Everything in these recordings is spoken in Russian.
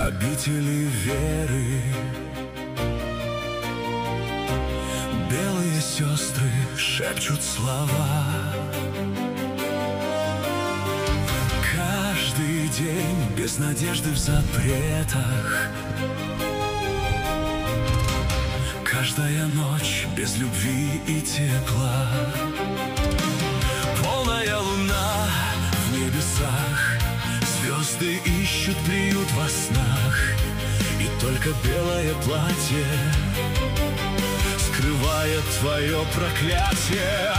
обители веры. Белые сестры шепчут слова. Каждый день без надежды в запретах. Каждая ночь без любви и тепла. Полная луна в небесах, звезды ищут приют во снах. И только белое платье скрывает твое проклятие.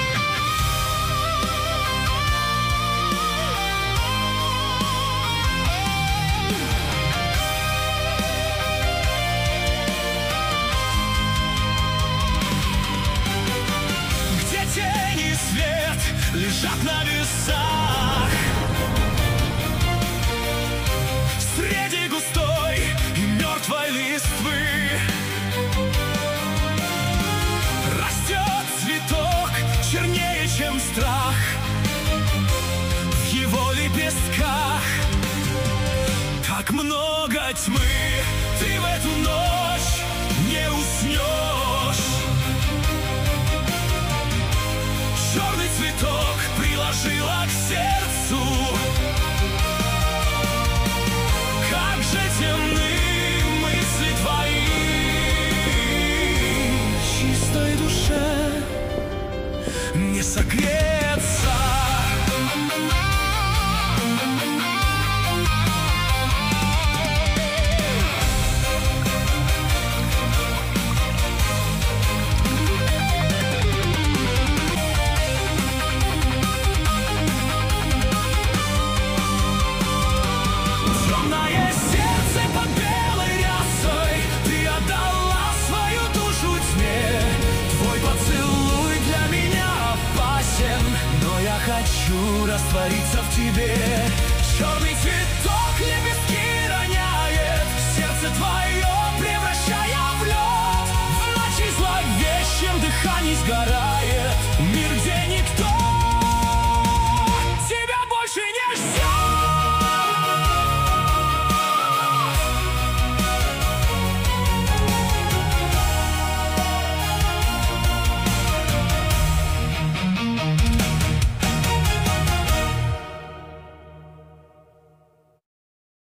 Где тень и свет лежат на весах, среди густой и мертвой листвы растет цветок чернее, чем страх. В его лепестках так много тьмы, ты в эту ночь не уснешь. Черный цветок приложила к сердцу. Как же темны мысли твои, чистой душе не согреться. Темное сердце под белой рясой, ты отдала свою душу тьме. Твой поцелуй для меня опасен, но я хочу раствориться в тебе. Черный цвет